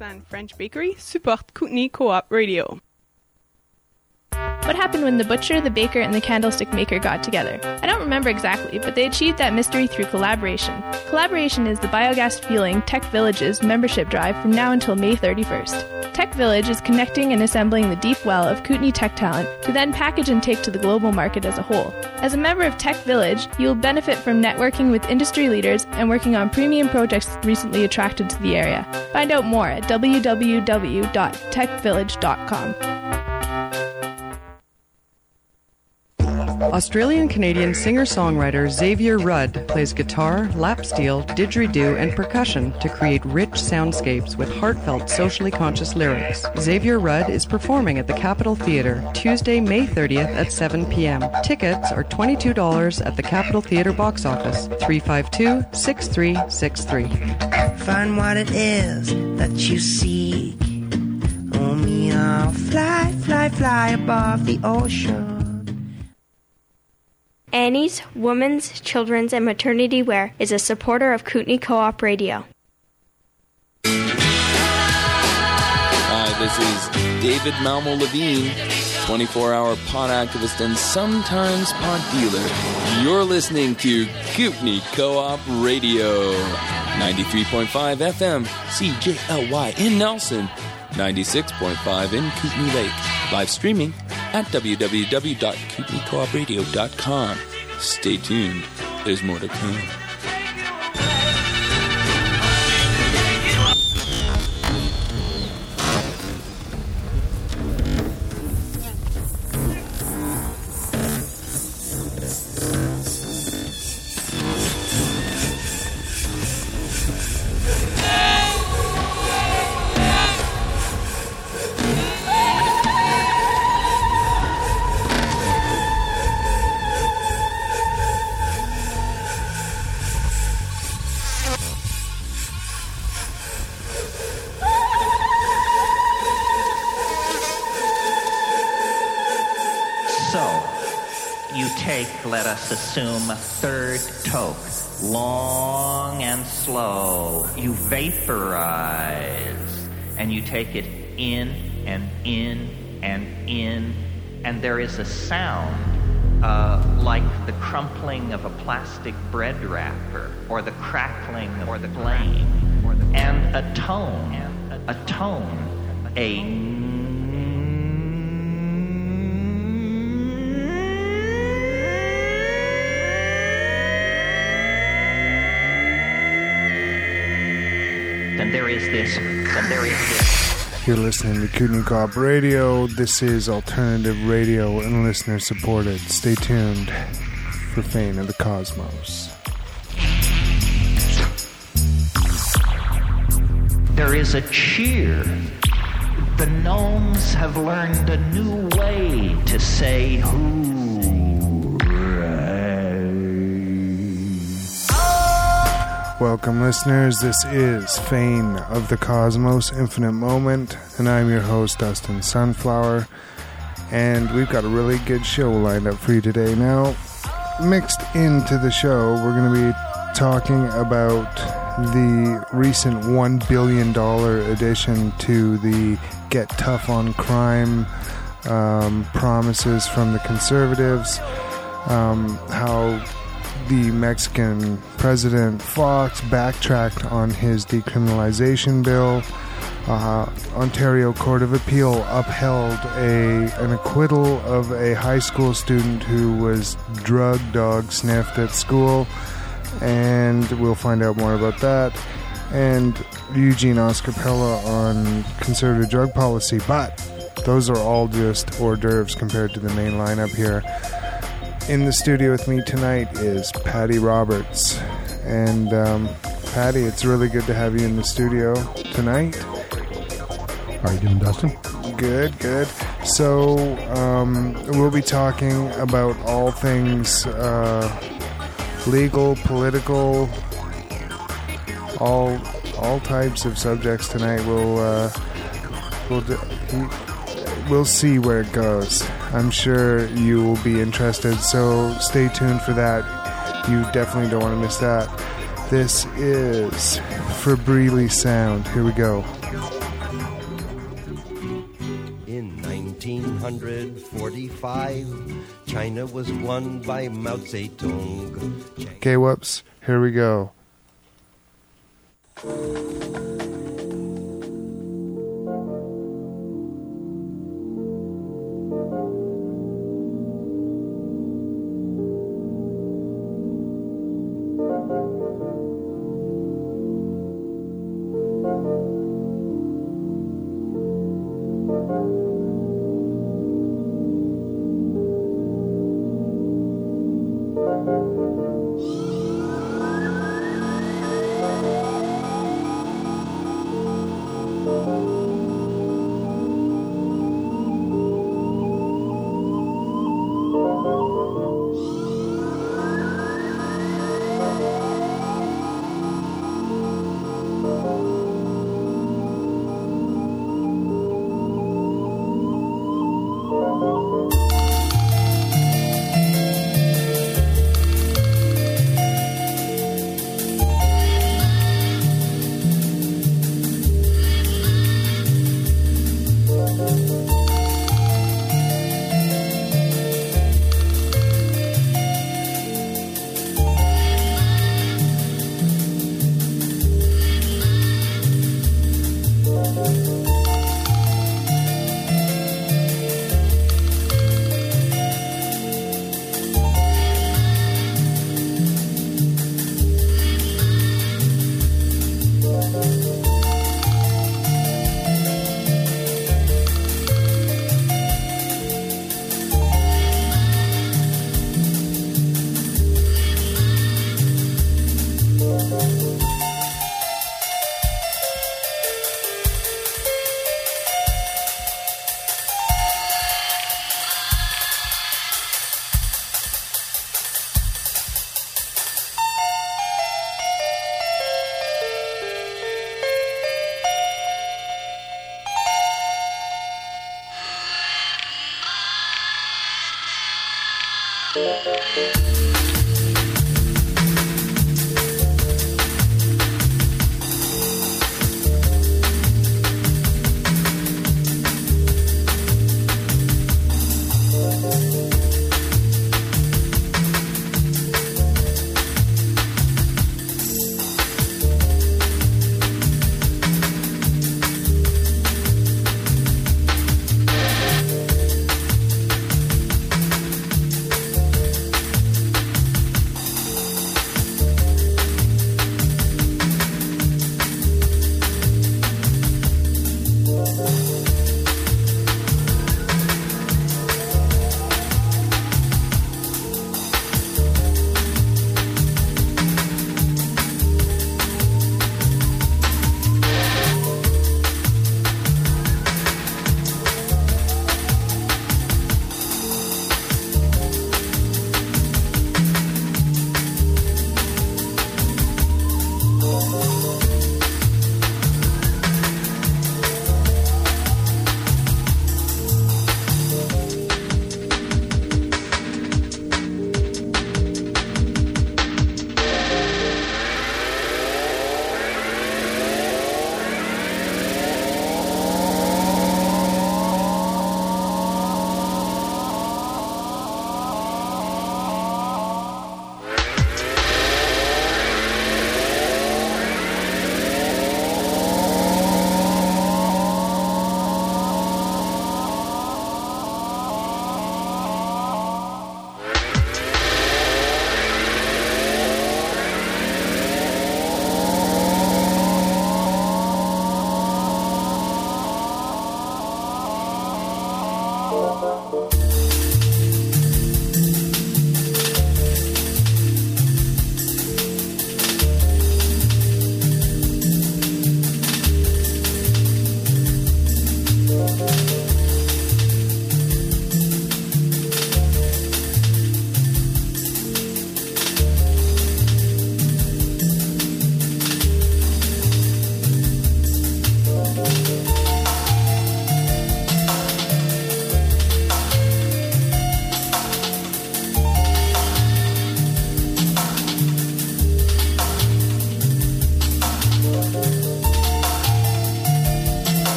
and French bakery support Kootenay Co-op Radio. What happened when the butcher, the baker, and the candlestick maker got together? I don't remember exactly, but they achieved that mystery through collaboration. Collaboration is the Biogas Fueling Tech Village's membership drive from now until May 31st. Tech Village is connecting and assembling the deep well of Kootenay tech talent to then package and take to the global market as a whole. As a member of Tech Village, you will benefit from networking with industry leaders and working on premium projects recently attracted to the area. Find out more at www.techvillage.com. Australian-Canadian singer-songwriter Xavier Rudd plays guitar, lap steel, didgeridoo, and percussion to create rich soundscapes with heartfelt, socially conscious lyrics. Xavier Rudd is performing at the Capitol Theatre Tuesday, May 30th at 7 p.m. Tickets are $22 at the Capitol Theatre box office, 352-6363. Find what it is that you seek. Oh, me, I'll fly, fly, fly above the ocean. Annie's Women's, Children's, and Maternity Wear is a supporter of Kootenay Co-op Radio. Hi, this is David Malmo Levine, 24-hour pot activist and sometimes pot dealer. You're listening to Kootenay Co-op Radio, 93.5 FM, CJLY in Nelson, 96.5 in Kootenay Lake. Live streaming at www.kootenaycoopradio.com. Stay tuned. There's more to come. Let us assume third toke, long and slow. You vaporize, and you take it in and in and in, and there is a sound like the crumpling of a plastic bread wrapper, or the crackling or the flame, and a tone, and there is this. You're listening to Kootenay Co-op Radio. This is alternative radio and listener supported. Stay tuned for Fane of the Cosmos. There is a cheer. The gnomes have learned a new way to say hooray. Welcome, listeners. This is Fane of the Cosmos, Infinite Moment, and I'm your host, Dustin Sunflower. And we've got a really good show lined up for you today. Now, mixed into the show, we're going to be talking about the recent $1 billion addition to the Get Tough on Crime promises from the Conservatives, how the Mexican President Fox backtracked on his decriminalization bill. Ontario Court of Appeal upheld an acquittal of a high school student who was drug dog sniffed at school, and we'll find out more about that. And Eugene Oscarpella on conservative drug policy, but those are all just hors d'oeuvres compared to the main lineup here. In the studio with me tonight is Patty Roberts. And Patty, it's really good to have you in the studio tonight. How are you doing, Dustin? Good. So, we'll be talking about all things legal, political, all types of subjects tonight. We'll see where it goes. I'm sure you will be interested, so stay tuned for that. You definitely don't want to miss that. This is Febrili Sound. Here we go. In 1945, China was won by Mao Zedong. Okay, whoops. Here we go.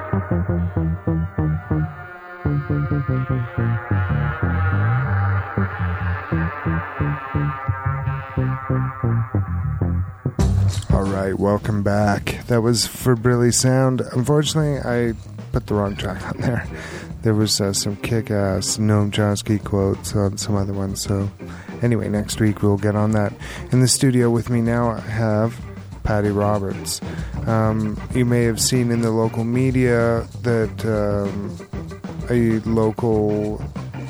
All right, welcome back. That was Fabrilli Sound. Unfortunately, I put the wrong track on there. There was some kick-ass Noam Chomsky quotes on some other ones. So anyway, next week we'll get on that. In the studio with me now I have Patty Roberts. You may have seen in the local media that a local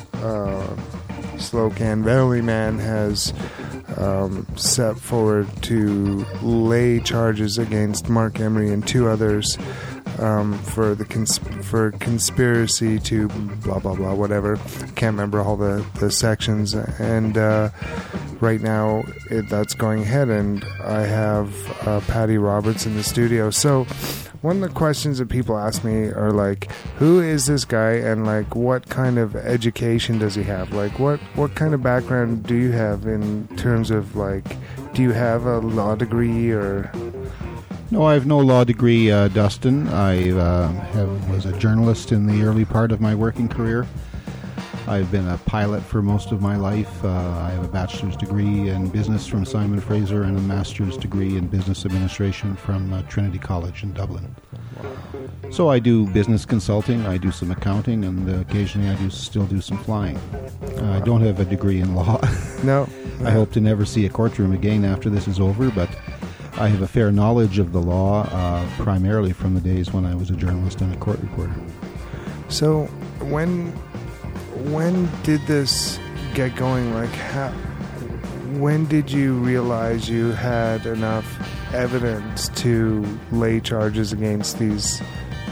Slocan Valley man has set forward to lay charges against Mark Emery and two others for conspiracy to blah blah blah whatever. Can't remember all the sections. And right now that's going ahead, and I have Patty Roberts in the studio. So one of the questions that people ask me are like, who is this guy, and like what kind of education does he have? Like what kind of background do you have in terms of like, do you have a law degree or? No, I have no law degree, Dustin. I was a journalist in the early part of my working career. I've been a pilot for most of my life. I have a bachelor's degree in business from Simon Fraser and a master's degree in business administration from Trinity College in Dublin. So I do business consulting, I do some accounting, and occasionally I still do some flying. I don't have a degree in law. No. I hope to never see a courtroom again after this is over, but I have a fair knowledge of the law, primarily from the days when I was a journalist and a court reporter. So when did this get going? Like, when did you realize you had enough evidence to lay charges against these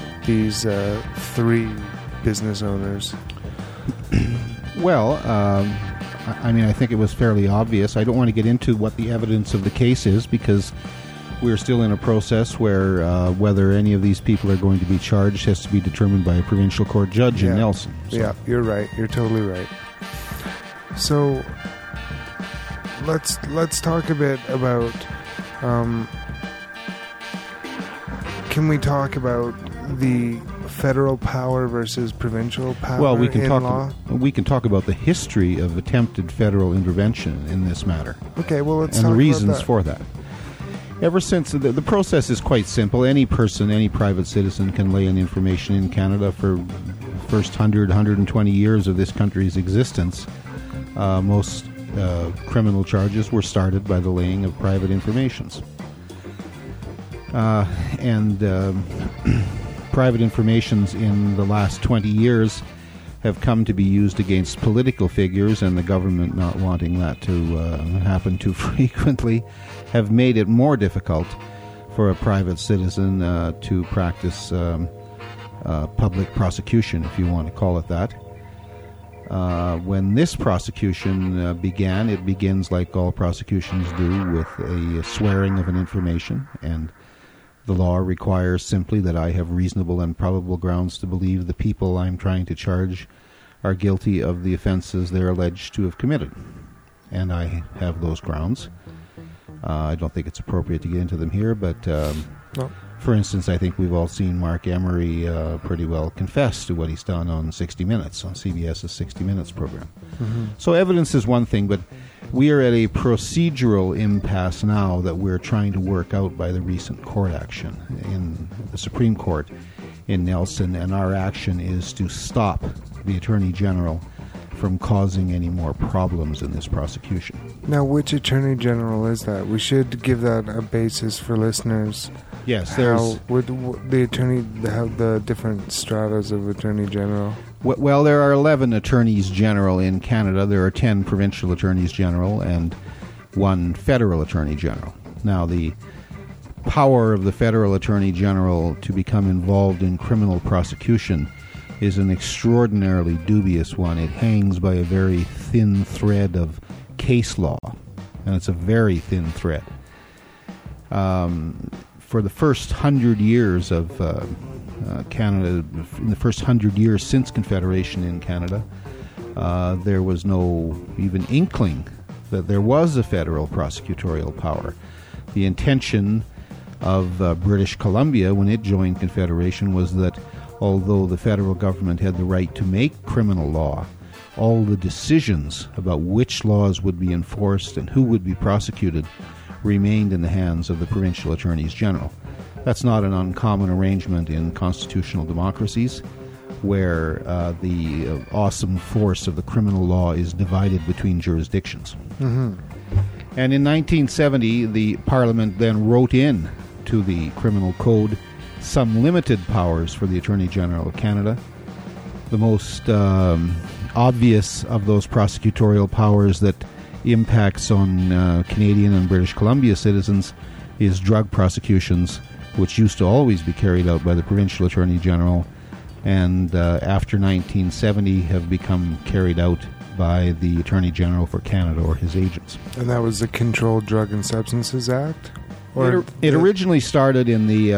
three business owners? Well, I mean, I think it was fairly obvious. I don't want to get into what the evidence of the case is because we're still in a process where whether any of these people are going to be charged has to be determined by a provincial court judge in Nelson. So. Yeah, you're right. You're totally right. So let's talk a bit about. Can we talk about the federal power versus provincial power? Well, we can in talk. Law? We can talk about the history of attempted federal intervention in this matter. Okay, well, let's and talk the reasons about that. for that. Ever since the process is quite simple, any person, any private citizen can lay in information in Canada for the first 120 years of this country's existence. Most criminal charges were started by the laying of private informations. Private informations in the last 20 years have come to be used against political figures, and the government, not wanting that to happen too frequently, have made it more difficult for a private citizen to practice public prosecution, if you want to call it that. When this prosecution began, it begins like all prosecutions do with a swearing of an information, and the law requires simply that I have reasonable and probable grounds to believe the people I'm trying to charge are guilty of the offenses they're alleged to have committed. And I have those grounds. I don't think it's appropriate to get into them here, but no. For instance, I think we've all seen Mark Emery pretty well confess to what he's done on 60 Minutes, on CBS's 60 Minutes program. Mm-hmm. So evidence is one thing, but we are at a procedural impasse now that we're trying to work out by the recent court action in the Supreme Court in Nelson, and our action is to stop the Attorney General from causing any more problems in this prosecution. Now, which Attorney General is that? We should give that a basis for listeners. Yes, how would the attorney have the different stratas of Attorney General? Well, there are 11 Attorneys General in Canada. There are 10 provincial Attorneys General and 1 federal Attorney General. Now, the power of the federal Attorney General to become involved in criminal prosecution is an extraordinarily dubious one. It hangs by a very thin thread of case law, and it's a very thin thread. For the first 100 years of Canada, in the first 100 years since Confederation in Canada, there was no even inkling that there was a federal prosecutorial power. The intention of British Columbia when it joined Confederation was that although the federal government had the right to make criminal law, all the decisions about which laws would be enforced and who would be prosecuted remained in the hands of the provincial attorneys general. That's not an uncommon arrangement in constitutional democracies, where the awesome force of the criminal law is divided between jurisdictions. Mm-hmm. And in 1970, the Parliament then wrote in to the Criminal Code some limited powers for the Attorney General of Canada. The most obvious of those prosecutorial powers that impacts on Canadian and British Columbia citizens is drug prosecutions, which used to always be carried out by the Provincial Attorney General, and after 1970 have become carried out by the Attorney General for Canada or his agents. And that was the Controlled Drug and Substances Act? Or it originally started in the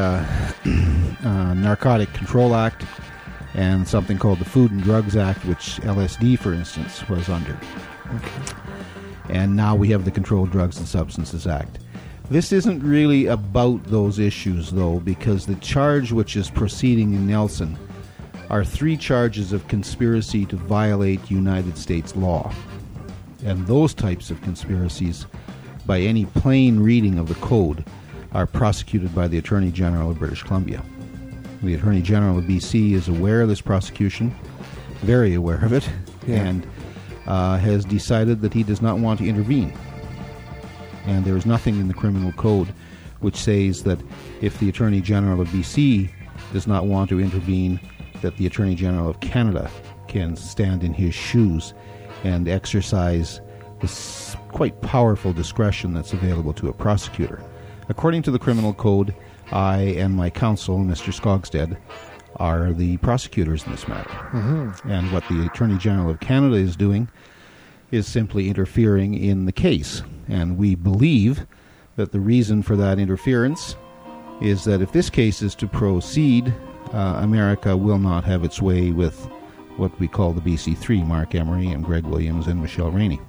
Narcotic Control Act and something called the Food and Drugs Act, which LSD, for instance, was under. Okay. And now we have the Controlled Drugs and Substances Act. This isn't really about those issues, though, because the charge which is proceeding in Nelson are 3 charges of conspiracy to violate United States law. And those types of conspiracies, by any plain reading of the code, are prosecuted by the Attorney General of British Columbia. The Attorney General of BC is aware of this prosecution, very aware of it, and has decided that he does not want to intervene. And there is nothing in the criminal code which says that if the Attorney General of BC does not want to intervene, that the Attorney General of Canada can stand in his shoes and exercise this quite powerful discretion that's available to a prosecutor. According to the criminal code, I and my counsel, Mr. Skogstad, are the prosecutors in this matter. Mm-hmm. And what the Attorney General of Canada is doing is simply interfering in the case. And we believe that the reason for that interference is that if this case is to proceed, America will not have its way with what we call the BC3, Mark Emery and Greg Williams and Michelle Rainey.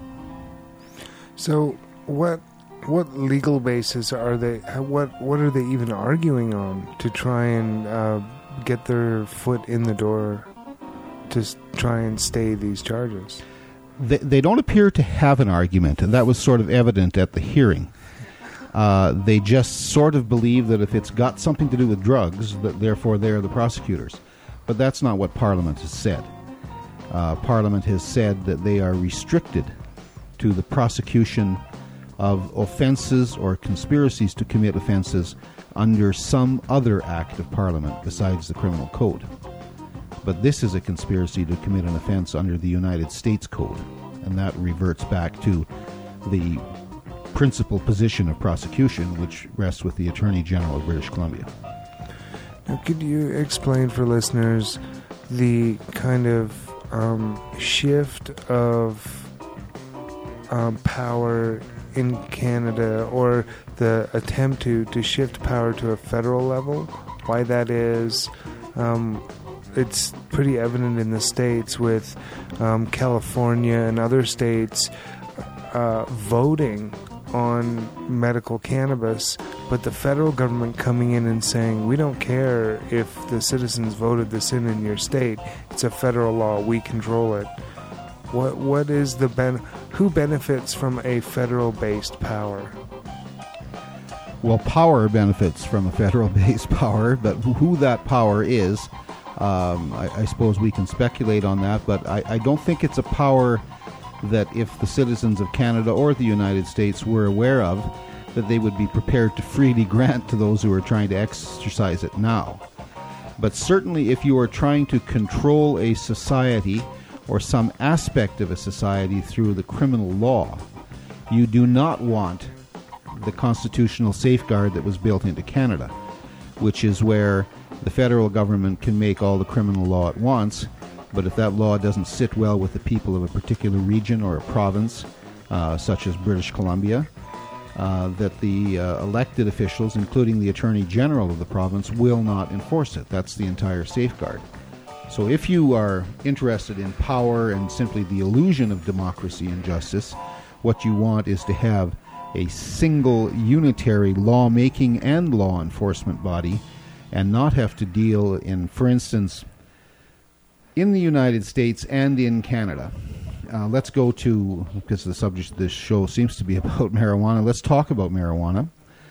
So what legal basis are they, what are they even arguing on to try and get their foot in the door to try and stay these charges? They don't appear to have an argument, and that was sort of evident at the hearing. They just sort of believe that if it's got something to do with drugs, that therefore they're the prosecutors. But that's not what Parliament has said. Parliament has said that they are restricted to the prosecution of offences or conspiracies to commit offences under some other act of Parliament besides the Criminal Code. But this is a conspiracy to commit an offence under the United States Code, and that reverts back to the principal position of prosecution, which rests with the Attorney General of British Columbia. Now, could you explain for listeners the kind of shift of power in Canada, or the attempt to shift power to a federal level? Why that is? It's pretty evident in the States with California and other states voting on medical cannabis, but the federal government coming in and saying, we don't care if the citizens voted this in your state. It's a federal law. We control it. What is the who benefits from a federal-based power? Well, power benefits from a federal-based power, but who that power is, I suppose we can speculate on that, but I don't think it's a power that if the citizens of Canada or the United States were aware of, that they would be prepared to freely grant to those who are trying to exercise it now. But certainly if you are trying to control a society or some aspect of a society through the criminal law, you do not want the constitutional safeguard that was built into Canada, which is where the federal government can make all the criminal law at once, but if that law doesn't sit well with the people of a particular region or a province, such as British Columbia, that the elected officials, including the Attorney General of the province, will not enforce it. That's the entire safeguard. So if you are interested in power and simply the illusion of democracy and justice, what you want is to have a single unitary lawmaking and law enforcement body and not have to deal in, for instance, in the United States and in Canada. Let's go to, because the subject of this show seems to be about marijuana, let's talk about marijuana.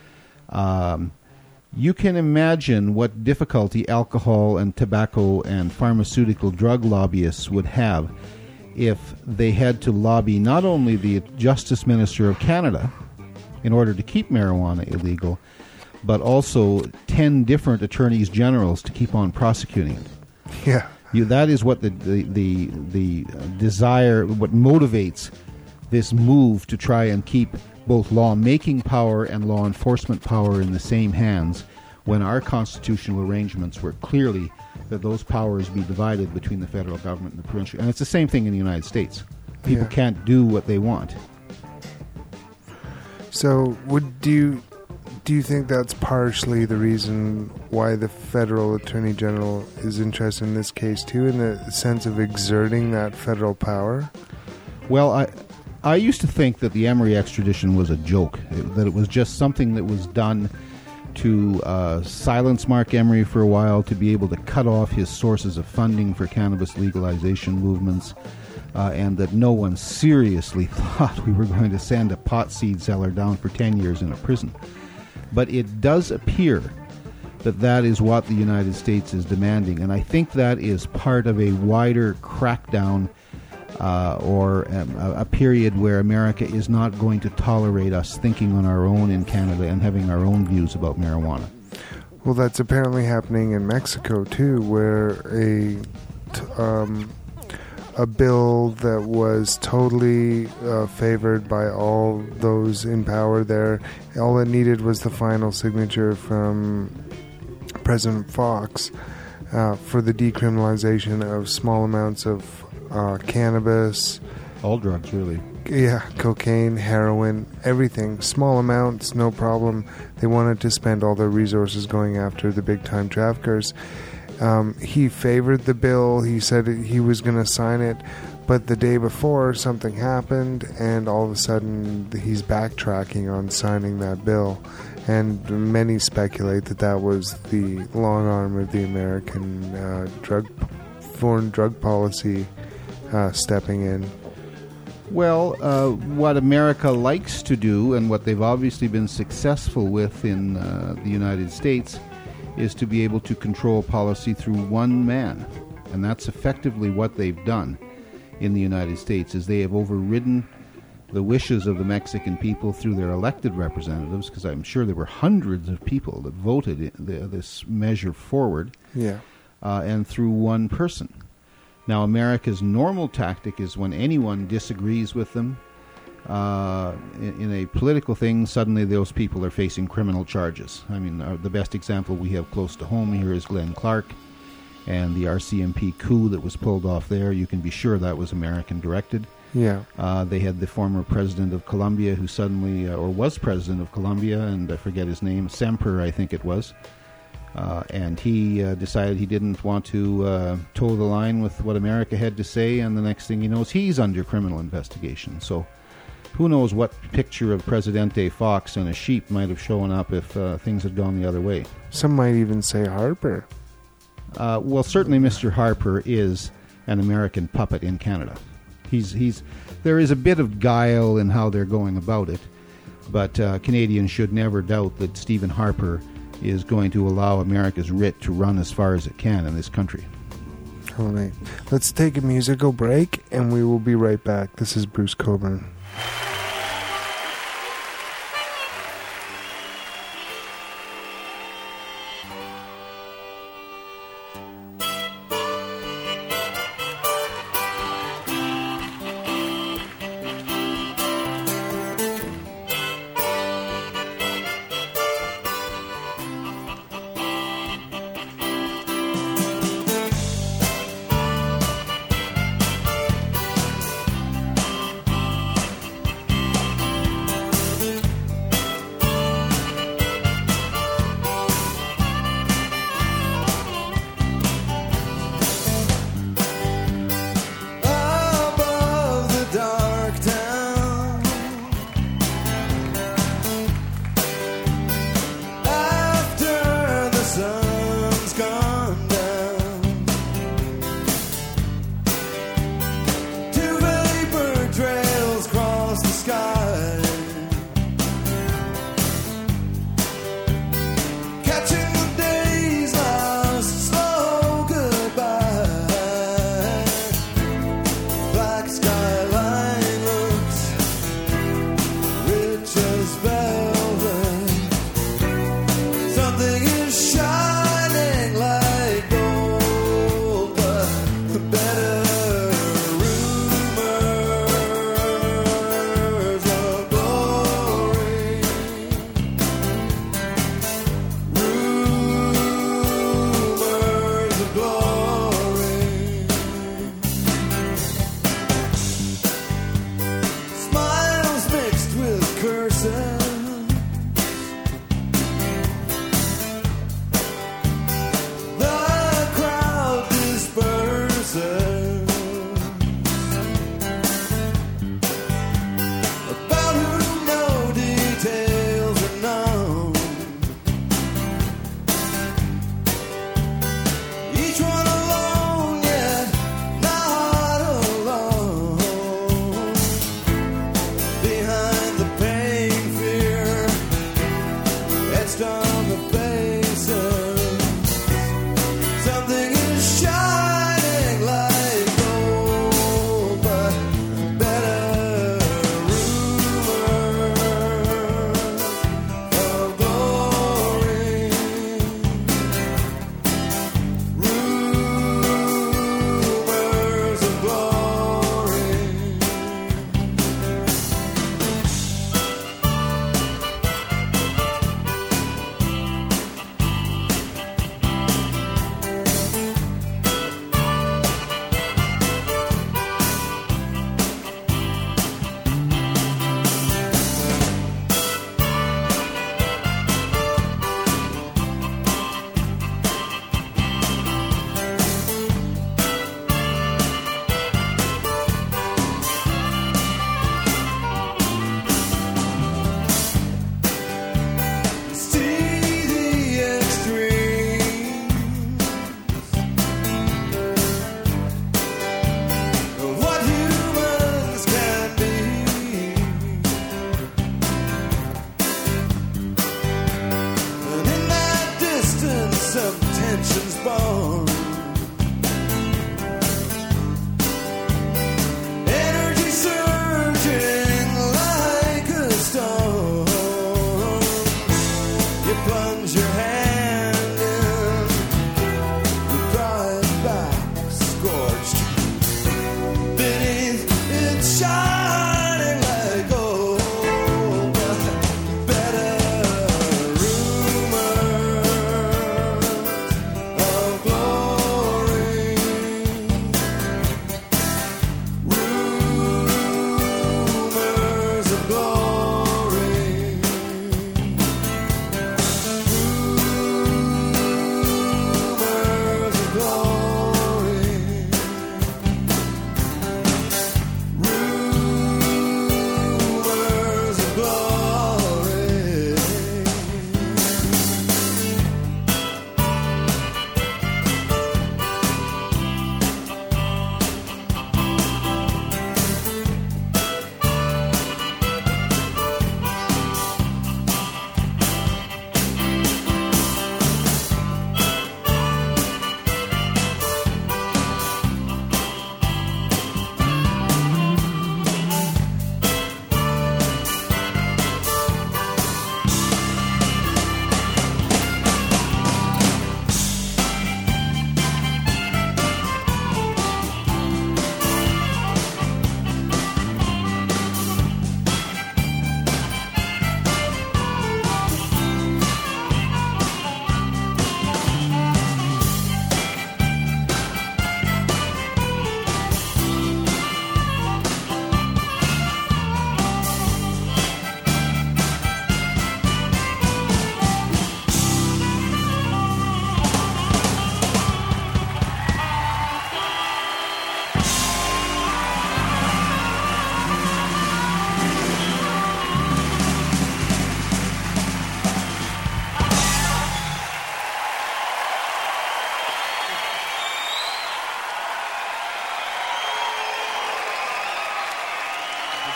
You can imagine what difficulty alcohol and tobacco and pharmaceutical drug lobbyists would have if they had to lobby not only the Justice Minister of Canada in order to keep marijuana illegal, but also 10 different attorneys generals to keep on prosecuting it. Yeah. That is what the desire, what motivates this move to try and keep both law-making power and law enforcement power in the same hands, when our constitutional arrangements were clearly that those powers be divided between the federal government and the provincial. And it's the same thing in the United States. People can't do what they want. So do you think that's partially the reason why the federal attorney general is interested in this case too, in the sense of exerting that federal power? Well, I used to think that the Emery extradition was a joke, that it was just something that was done to silence Mark Emery for a while, to be able to cut off his sources of funding for cannabis legalization movements, and that no one seriously thought we were going to send a pot seed seller down for 10 years in a prison. But it does appear that that is what the United States is demanding, and I think that is part of a wider crackdown or a period where America is not going to tolerate us thinking on our own in Canada and having our own views about marijuana. Well, that's apparently happening in Mexico too, where a bill that was totally favored by all those in power there, all it needed was the final signature from President Fox for the decriminalization of small amounts of cannabis. All drugs, really. Yeah, cocaine, heroin, everything. Small amounts, no problem. They wanted to spend all their resources going after the big-time traffickers. He favored the bill. He said he was going to sign it. But the day before, something happened, and all of a sudden, he's backtracking on signing that bill. And many speculate that that was the long arm of the American foreign drug policy stepping in. Well, what America likes to do, and what they've obviously been successful with in the United States, is to be able to control policy through one man. And that's effectively what they've done in the United States, is they have overridden the wishes of the Mexican people through their elected representatives, because I'm sure there were hundreds of people that voted this measure forward, and through one person. Now, America's normal tactic is when anyone disagrees with them in a political thing, suddenly those people are facing criminal charges. I mean, the best example we have close to home here is Glenn Clark and the RCMP coup that was pulled off there. You can be sure that was American-directed. Yeah. They had the former president of Colombia who suddenly, or was president of Colombia, and I forget his name, Semper, I think it was. And he decided he didn't want to toe the line with what America had to say, and the next thing he knows, he's under criminal investigation. So who knows what picture of Presidente Fox and a sheep might have shown up if things had gone the other way. Some might even say Harper. Well, certainly Mr. Harper is an American puppet in Canada. There is a bit of guile in how they're going about it, but Canadians should never doubt that Stephen Harper is going to allow America's writ to run as far as it can in this country. All right. Let's take a musical break, and we will be right back. This is Bruce Coburn.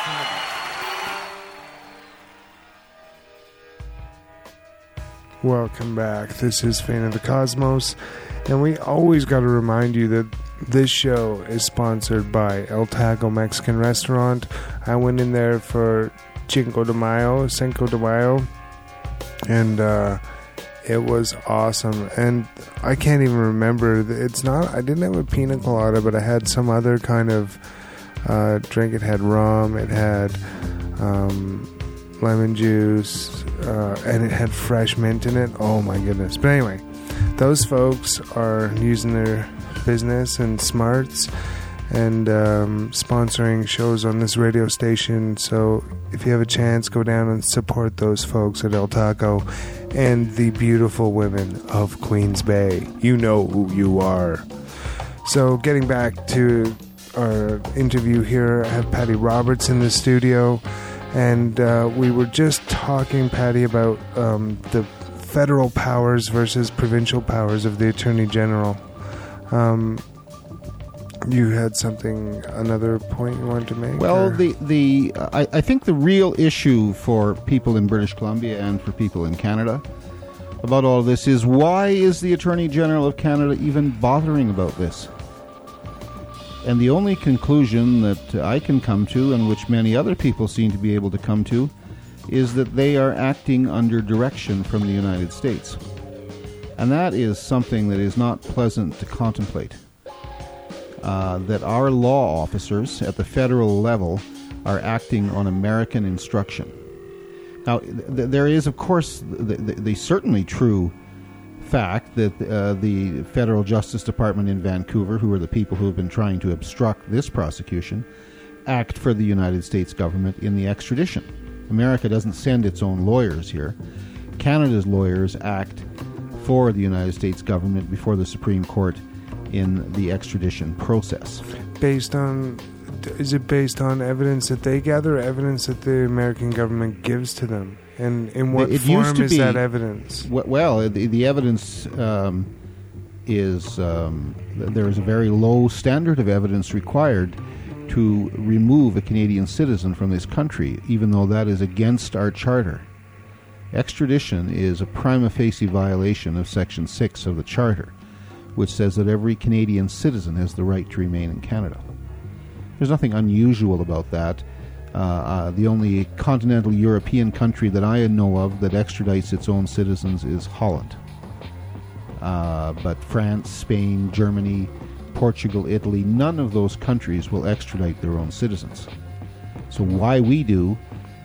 Welcome back. This is Fane of the Cosmos, and we always got to remind you that this show is sponsored by El Taco Mexican Restaurant. I went in there for Cinco de Mayo, and it was awesome. And I can't even remember. I didn't have a pina colada, but I had some other kind of drink. It had rum, it had lemon juice, and it had fresh mint in it. Oh my goodness. But anyway, those folks are using their business and smarts and sponsoring shows on this radio station. So if you have a chance, go down and support those folks at El Taco and the beautiful women of Queens Bay. You know who you are. So getting back to our interview here, I have Patty Roberts in the studio. And we were just talking, Patty, about the federal powers versus provincial powers of the Attorney General. You had another point you wanted to make? Well, I think the real issue for people in British Columbia and for people in Canada about all this is, why is the Attorney General of Canada even bothering about this? And the only conclusion that I can come to, and which many other people seem to be able to come to, is that they are acting under direction from the United States. And that is something that is not pleasant to contemplate. That our law officers at the federal level are acting on American instruction. Now, there is, of course, the certainly true fact that the Federal Justice Department in Vancouver, who are the people who have been trying to obstruct this prosecution, act for the United States government in the extradition. America doesn't send its own lawyers here. Canada's lawyers act for the United States government before the Supreme Court in the extradition process. Is it based on evidence that they gather, or evidence that the American government gives to them? And in what form is that evidence? Well, the evidence is there is a very low standard of evidence required to remove a Canadian citizen from this country, even though that is against our charter. Extradition is a prima facie violation of Section 6 of the Charter, which says that every Canadian citizen has the right to remain in Canada. There's nothing unusual about that. The only continental European country that I know of that extradites its own citizens is Holland. But France, Spain, Germany, Portugal, Italy, none of those countries will extradite their own citizens. So why we do,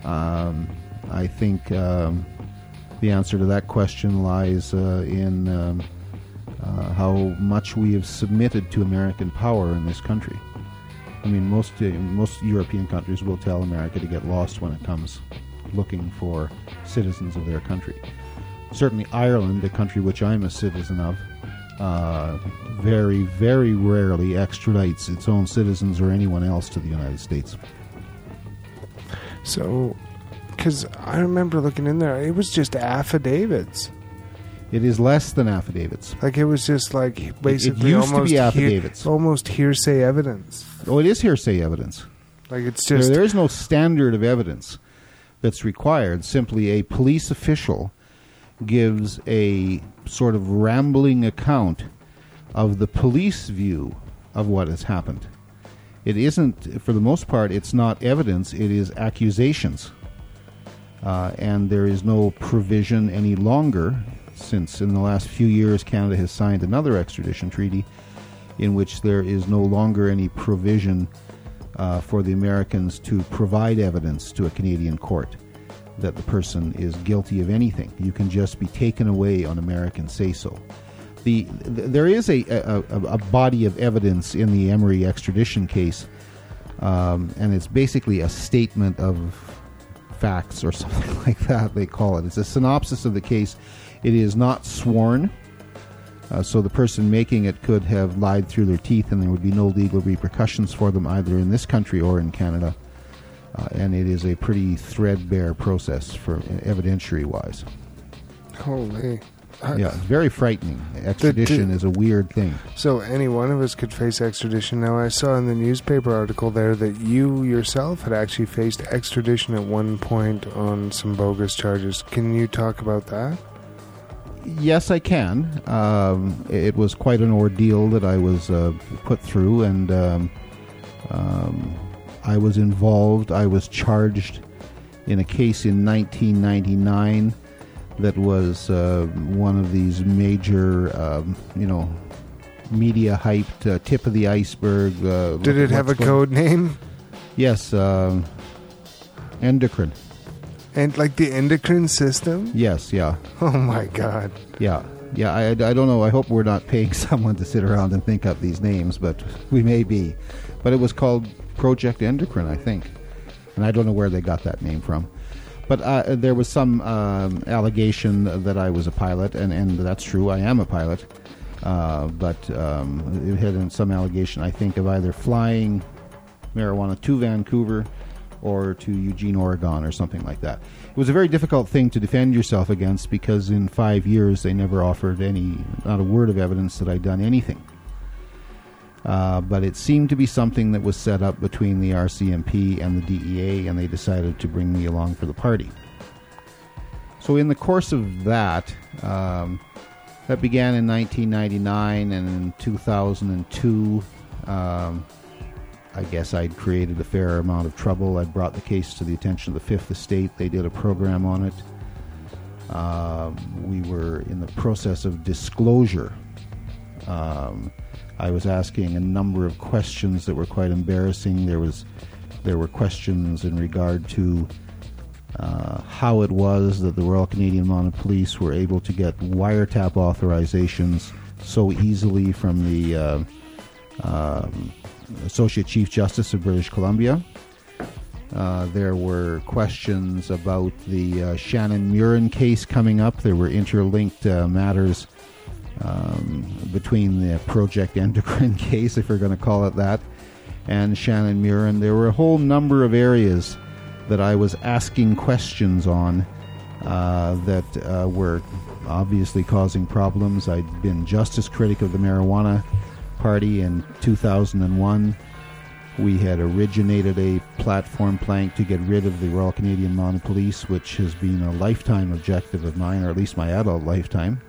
I think the answer to that question lies in how much we have submitted to American power in this country. I mean, most European countries will tell America to get lost when it comes looking for citizens of their country. Certainly Ireland, the country which I'm a citizen of, very, very rarely extradites its own citizens or anyone else to the United States. So, because I remember looking in there, it was just affidavits. It is less than affidavits. Like, it was just like basically it used to be affidavits. Almost hearsay evidence. Oh, it is hearsay evidence. Like, it's just... There is no standard of evidence that's required. Simply a police official gives a sort of rambling account of the police view of what has happened. It isn't, for the most part, it's not evidence, it is accusations. And there is no provision any longer, since in the last few years Canada has signed another extradition treaty in which there is no longer any provision for the Americans to provide evidence to a Canadian court that the person is guilty of anything. You can just be taken away on American say-so. There is a body of evidence in the Emery extradition case, and it's basically a statement of facts or something like that, they call it. It's a synopsis of the case. It is not sworn, so the person making it could have lied through their teeth and there would be no legal repercussions for them either in this country or in Canada. And it is a pretty threadbare process for evidentiary-wise. Holy. Yeah, it's very frightening. Extradition is a weird thing. So any one of us could face extradition. Now, I saw in the newspaper article there that you yourself had actually faced extradition at one point on some bogus charges. Can you talk about that? Yes, I can. It was quite an ordeal that I was put through, and I was involved. I was charged in a case in 1999 that was one of these major, media-hyped tip of the iceberg. Did it have a code name? Yes, endocrine. And like the endocrine system? Yes, yeah. Oh my God. Yeah. I don't know. I hope we're not paying someone to sit around and think up these names, but we may be. But it was called Project Endocrine, I think. And I don't know where they got that name from. But there was some allegation that I was a pilot, and that's true. I am a pilot. But it had some allegation, I think, of either flying marijuana to Vancouver or to Eugene, Oregon, or something like that. It was a very difficult thing to defend yourself against because in 5 years they never offered not a word of evidence that I'd done anything. But it seemed to be something that was set up between the RCMP and the DEA, and they decided to bring me along for the party. So in the course of that, that began in 1999, and in 2002, I guess I'd created a fair amount of trouble. I'd brought the case to the attention of the Fifth Estate. They did a program on it. We were in the process of disclosure. I was asking a number of questions that were quite embarrassing. There were questions in regard to how it was that the Royal Canadian Mounted Police were able to get wiretap authorizations so easily from the Associate Chief Justice of British Columbia. There were questions about the Shannon Murin case coming up. There were interlinked matters between the Project Endocrine case, if we're going to call it that, and Shannon Murin. There were a whole number of areas that I was asking questions on that were obviously causing problems. I'd been justice critic of the marijuana party in 2001. We had originated a platform plank to get rid of the Royal Canadian Mounted Police, which has been a lifetime objective of mine, or at least my adult lifetime.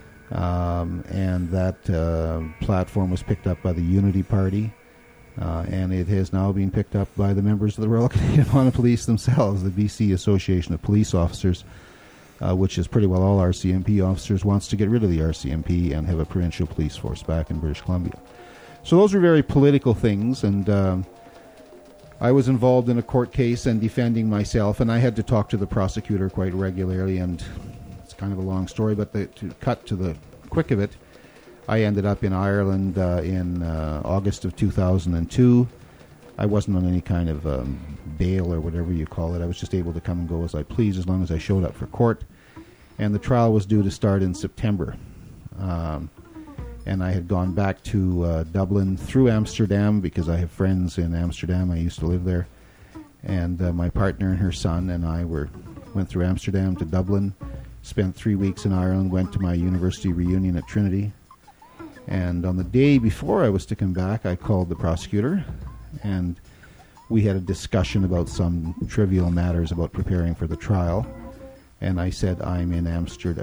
And that platform was picked up by the Unity Party, and it has now been picked up by the members of the Royal Canadian Mounted Police themselves. The BC Association of Police Officers, which is pretty well all RCMP officers, wants to get rid of the RCMP and have a provincial police force back in British Columbia. So those were very political things, and I was involved in a court case and defending myself, and I had to talk to the prosecutor quite regularly, and it's kind of a long story, but to cut to the quick of it, I ended up in Ireland in August of 2002. I wasn't on any kind of bail or whatever you call it. I was just able to come and go as I pleased as long as I showed up for court. And the trial was due to start in September. And I had gone back to Dublin through Amsterdam because I have friends in Amsterdam. I used to live there. And my partner and her son and I went through Amsterdam to Dublin, spent 3 weeks in Ireland, went to my university reunion at Trinity. And on the day before I was to come back, I called the prosecutor, and we had a discussion about some trivial matters about preparing for the trial. And I said, I'm in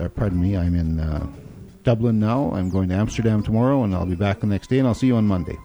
Dublin now. I'm going to Amsterdam tomorrow, and I'll be back the next day, and I'll see you on Monday.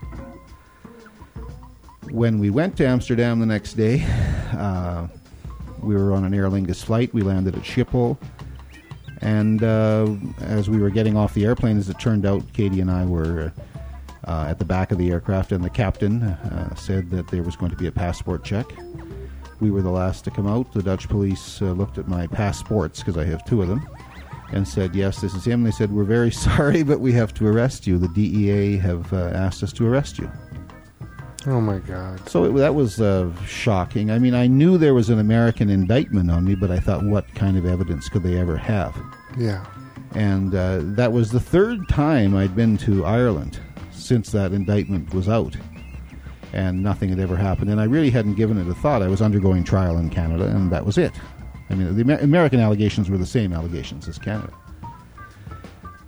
When we went to Amsterdam the next day, we were on an Aer Lingus flight. We landed at Schiphol. And as we were getting off the airplane, as it turned out, Katie and I were at the back of the aircraft, and the captain said that there was going to be a passport check. We were the last to come out. The Dutch police looked at my passports, because I have two of them, and said, yes, this is him. They said, we're very sorry, but we have to arrest you. The DEA have asked us to arrest you. Oh, my God. So that was shocking. I mean, I knew there was an American indictment on me, but I thought, what kind of evidence could they ever have? Yeah. And that was the third time I'd been to Ireland since that indictment was out. And nothing had ever happened. And I really hadn't given it a thought. I was undergoing trial in Canada, and that was it. I mean, the American allegations were the same allegations as Canada.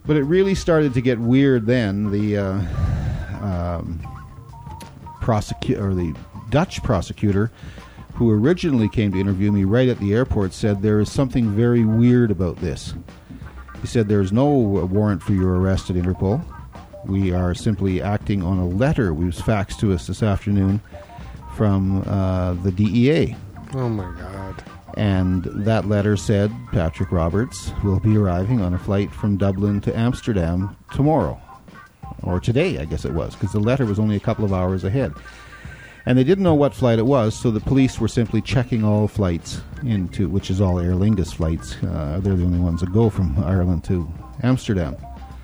But it really started to get weird then. The the Dutch prosecutor, who originally came to interview me right at the airport, said there is something very weird about this. He said there's no warrant for your arrest at Interpol. We are simply acting on a letter that was faxed to us this afternoon from the DEA. Oh my God. And that letter said Patrick Roberts will be arriving on a flight from Dublin to Amsterdam tomorrow. Or today, I guess it was, because the letter was only a couple of hours ahead. And they didn't know what flight it was, so the police were simply checking all flights into, which is all Aer Lingus flights. They're the only ones that go from Ireland to Amsterdam.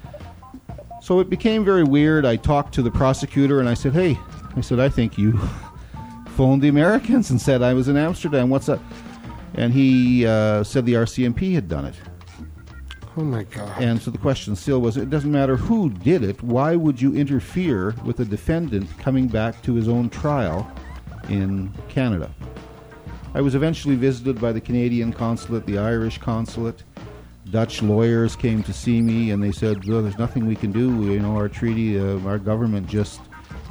So it became very weird. I talked to the prosecutor and I said, hey, I think you phoned the Americans and said I was in Amsterdam. What's up? And he said the RCMP had done it. Oh, my God. And so the question still was, it doesn't matter who did it. Why would you interfere with a defendant coming back to his own trial in Canada? I was eventually visited by the Canadian consulate, the Irish consulate. Dutch lawyers came to see me, and they said, well, there's nothing we can do. Our treaty, our government just,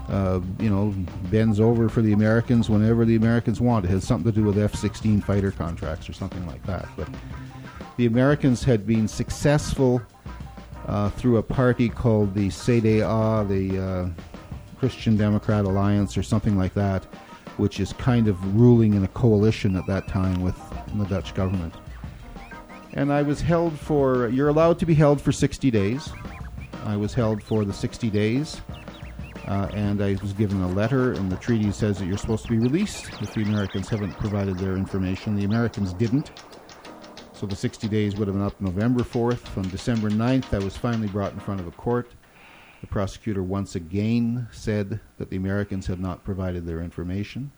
bends over for the Americans whenever the Americans want. It has something to do with F-16 fighter contracts or something like that. But the Americans had been successful through a party called the CDA, the Christian Democrat Alliance or something like that, which is kind of ruling in a coalition at that time with the Dutch government. And I was held for, you're allowed to be held for 60 days. I was held for the 60 days, and I was given a letter, and the treaty says that you're supposed to be released if the Americans haven't provided their information. The Americans didn't. So the 60 days would have been up November 4th. On December 9th, I was finally brought in front of a court. The prosecutor once again said that the Americans had not provided their information.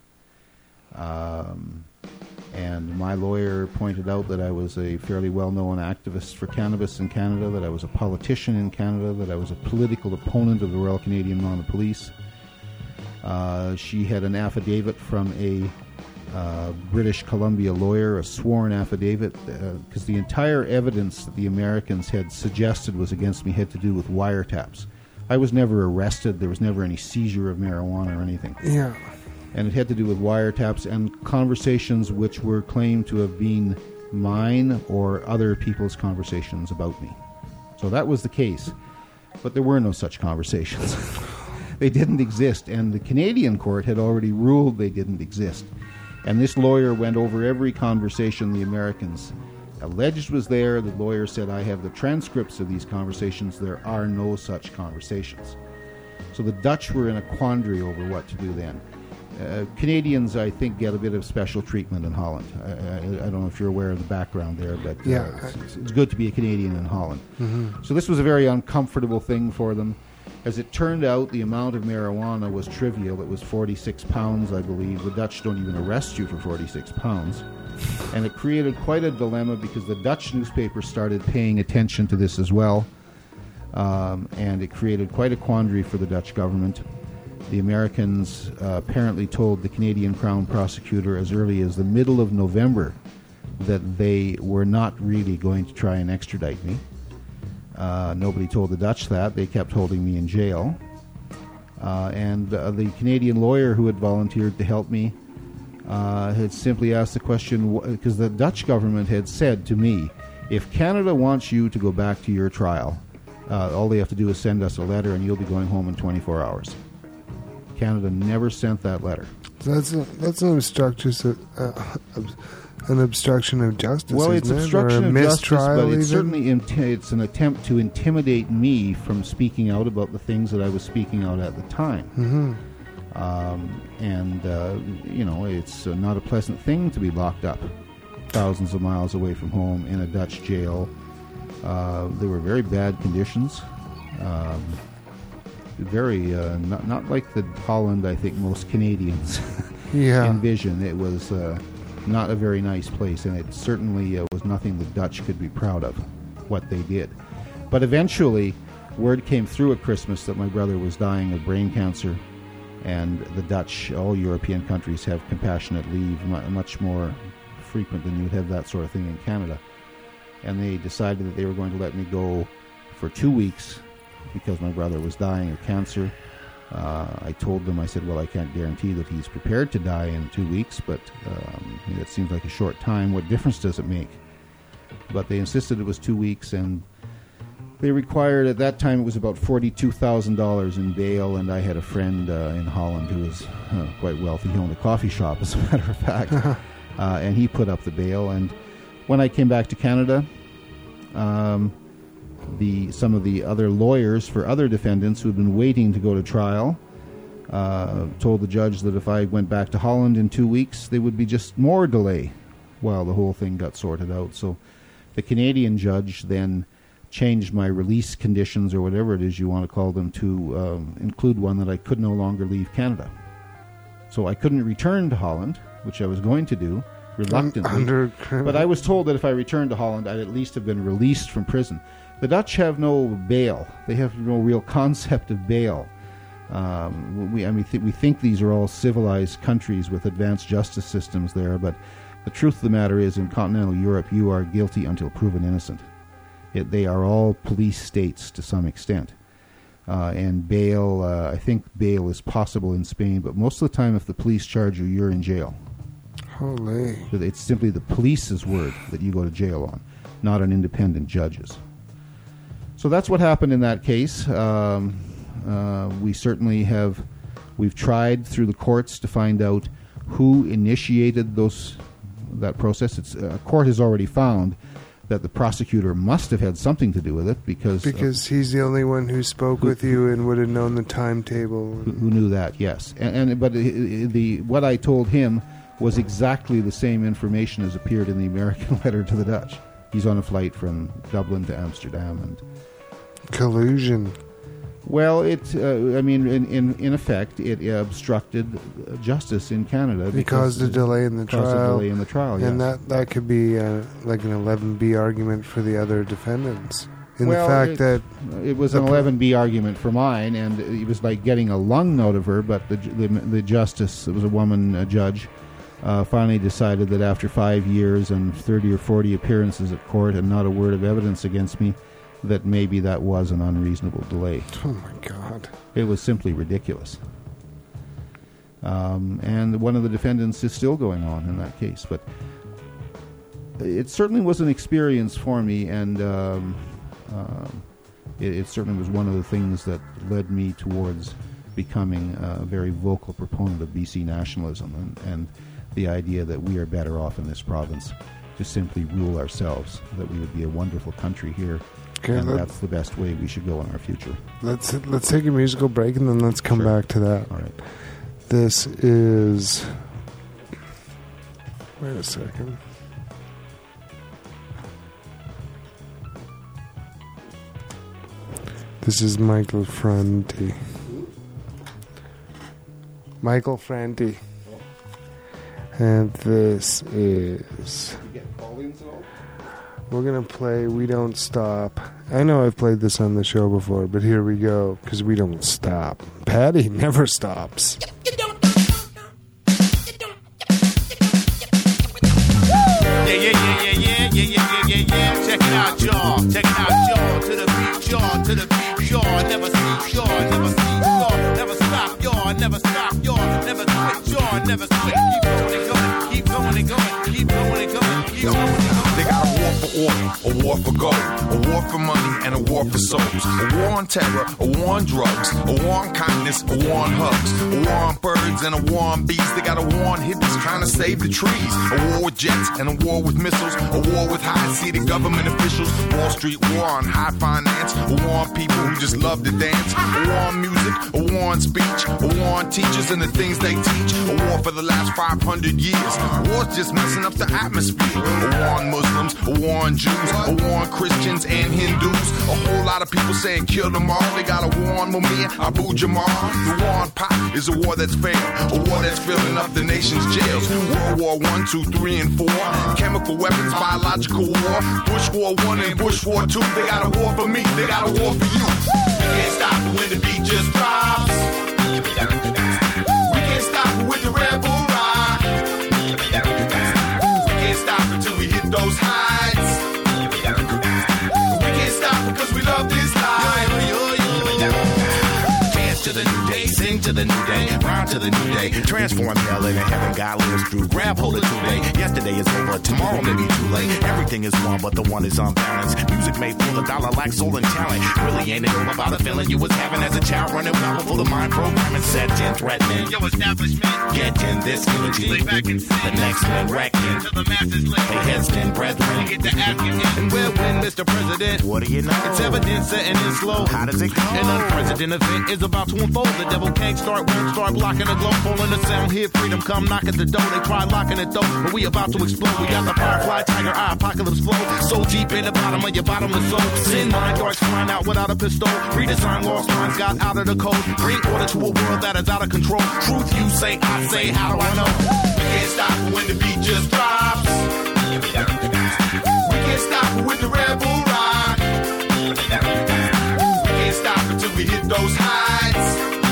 And my lawyer pointed out that I was a fairly well-known activist for cannabis in Canada, that I was a politician in Canada, that I was a political opponent of the Royal Canadian Mounted Police. She had an affidavit from a British Columbia lawyer, a sworn affidavit, because the entire evidence that the Americans had suggested was against me had to do with wiretaps. I was never arrested. There was never any seizure of marijuana or anything. Yeah. And it had to do with wiretaps and conversations which were claimed to have been mine or other people's conversations about me. So that was the case. But there were no such conversations. They didn't exist, and the Canadian court had already ruled they didn't exist. And this lawyer went over every conversation the Americans alleged was there. The lawyer said, I have the transcripts of these conversations. There are no such conversations. So the Dutch were in a quandary over what to do then. Canadians, I think, get a bit of special treatment in Holland. I don't know if you're aware of the background there, but it's good to be a Canadian in Holland. Mm-hmm. So this was a very uncomfortable thing for them. As it turned out, the amount of marijuana was trivial. It was 46 pounds, I believe. The Dutch don't even arrest you for 46 pounds. And it created quite a dilemma because the Dutch newspapers started paying attention to this as well. And it created quite a quandary for the Dutch government. The Americans apparently told the Canadian Crown Prosecutor as early as the middle of November that they were not really going to try and extradite me. Nobody told the Dutch that. They kept holding me in jail. And the Canadian lawyer who had volunteered to help me had simply asked the question, because the Dutch government had said to me, if Canada wants you to go back to your trial, all they have to do is send us a letter and you'll be going home in 24 hours. Canada never sent that letter. That's an obstruction of justice. Well, it's obstruction of justice, but it's certainly it's an attempt to intimidate me from speaking out about the things that I was speaking out at the time. Mm-hmm. It's not a pleasant thing to be locked up thousands of miles away from home in a Dutch jail. There were very bad conditions. Very not like the Holland I think most Canadians envision. It was not a very nice place, and it certainly was nothing the Dutch could be proud of what they did. But eventually word came through at Christmas that my brother was dying of brain cancer, and the Dutch, all European countries, have compassionate leave much more frequent than you would have that sort of thing in Canada. And they decided that they were going to let me go for 2 weeks because my brother was dying of cancer. I told them, I said, well, I can't guarantee that he's prepared to die in 2 weeks, but it seems like a short time. What difference does it make? But they insisted it was 2 weeks, and they required, at that time, it was about $42,000 in bail, and I had a friend in Holland who was quite wealthy. He owned a coffee shop, as a matter of fact, and he put up the bail. And when I came back to Canada, some of the other lawyers for other defendants who had been waiting to go to trial told the judge that if I went back to Holland in 2 weeks, there would be just more delay while the whole thing got sorted out. So the Canadian judge then changed my release conditions, or whatever it is you want to call them, to include one that I could no longer leave Canada. So I couldn't return to Holland, which I was going to do, reluctantly. But I was told that if I returned to Holland, I'd at least have been released from prison. The Dutch have no bail. They have no real concept of bail. We think these are all civilized countries with advanced justice systems there, but the truth of the matter is, in continental Europe, you are guilty until proven innocent. They are all police states to some extent. And bail, I think bail is possible in Spain, but most of the time if the police charge you, you're in jail. Holy. It's simply the police's word that you go to jail on, not an independent judge's. So that's what happened in that case. We certainly we've tried through the courts to find out who initiated that process. A court has already found that the prosecutor must have had something to do with it because he's the only one who spoke with you and would have known the timetable. Who knew that? Yes, but what I told him was exactly the same information as appeared in the American letter to the Dutch. He's on a flight from Dublin to Amsterdam and collusion. Well, in effect, it obstructed justice in Canada because the delay in the trial. And that could be like an 11B argument for the other defendants. It was an 11B argument for mine, and it was like getting a lung out of her. But the justice, it was a woman, a judge, finally decided that after 5 years and 30 or 40 appearances at court and not a word of evidence against me, that maybe that was an unreasonable delay. Oh, my God. It was simply ridiculous. And one of the defendants is still going on in that case. But it certainly was an experience for me, and it certainly was one of the things that led me towards becoming a very vocal proponent of BC nationalism and the idea that we are better off in this province to simply rule ourselves, that we would be a wonderful country here. Okay, and that's the best way we should go in our future. Let's take a musical break and then let's come back to that. All right. This is... Wait a second. This is Michael Franti. Michael Franti. And this is... We're going to play We Don't Stop. I know I've played this on the show before, but here we go, because we don't stop. Patty never stops. Yeah. Check it out, y'all. To the beat, y'all. Never sleep, y'all. Never sleep, y'all. Never stop, y'all. Never stop, y'all. Never quit, y'all. Never quit. Keep going and going. Keep going and going. Keep going and going. They got a war for oil, a war for gold, a war for money, and a war for souls. A war on terror, a war on drugs, a war on kindness, a war on hugs, a war on birds and a war on bees. They got a war on hippies trying to save the trees. A war with jets and a war with missiles. A war with high-seated government officials. Wall Street war on high finance. A war on people who just love to dance. A war on music, a war on speech. A war on teachers and the things they teach. A war for the last 500 years. War's just messing up the atmosphere. A war on Muslims, a war on Jews, a war on Christians and Hindus. A whole lot of people saying kill them all. They got a war on Mumia, Abu Jamal. The war on pot is a war that's fair, a war that's filling up the nation's jails. World War I, II, III, and IV. Chemical weapons, biological war. Bush War I and Bush War II. They got a war for me, they got a war for you. We can't stop it when the beat just drops. We can't stop it with the Red Bull rock. We can't stop it till we hit those heights. We can't stop because we love this to the new day, rhyme to the new day. Transform hell into heaven, God lives through. Grab hold of today. Yesterday is over, tomorrow may be too late. Everything is one, but the one is unbalanced. Music made for the dollar like soul and talent. Really ain't it all about the feeling you was having as a child running wild for the mind programming set 10 threatening. Yo, establishment, get in this unity. Lay back and sing. The next man wrecking. Till the masses live. They heads then brethren. Get the asking. And we'll win, Mr. President. What do you know? It's evident setting in slow. How does it go? An unprecedented event is about to unfold. The devil can't start, won't start blocking the glow. Pulling the sound here, freedom come knock at the door. They try locking it though, but we about to explode. We got the firefly, tiger eye, apocalypse flow. So deep in the bottom of your bottomless soul. Sin mind darts flying out without a pistol. Redesign lost minds got out of the code. Bring order to a world that is out of control. Truth you say, I say, how do I know? We can't stop when the beat just drops. We can't stop with the rebel rock. We can't stop until we hit those heights.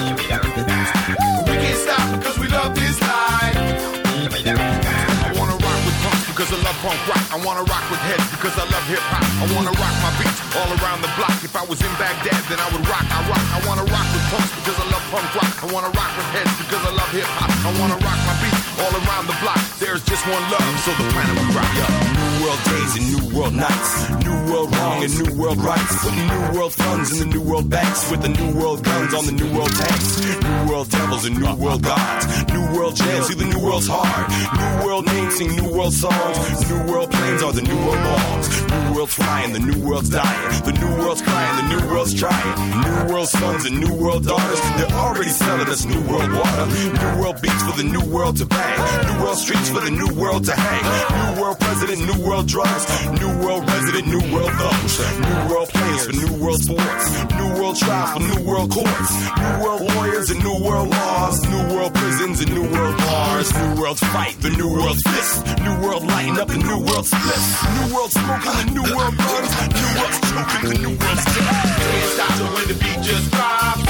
We can't stop because we love this life. I wanna rock with punks because I love punk rock. I wanna rock with heads because I love hip hop. I wanna rock my beats all around the block. If I was in Baghdad, then I would rock. I wanna rock with punks because I love punk rock. I wanna rock with heads because I love hip hop. I wanna rock my beats all around the block. There's just one love, so the planet will rock up. New world days and new world nights. New world wrong and new world rights. Putting new world funds in the new world banks. With the new world guns on the new world tanks. New world devils and new world gods. New world jams, see the new world's hard. New world names sing new world songs. New world planes are the new world bombs. New world's flying, the new world's dying. The new world's crying, the new world's trying. New world sons and new world daughters. They're already selling us new world water. New world beats for the new world to bang. New world streets for the new world to hang. New world president, new world drugs. New world resident, new world thugs. New world players for new world sports. New world trials for new world courts. New world warriors and new world laws. New world prisons and new world bars. New world fight, the new world's fist. New world lighting up, the new world splits. New world smoking, the new world runs. New world's choking, the new world's dead. Can't stop it when the beat just drops.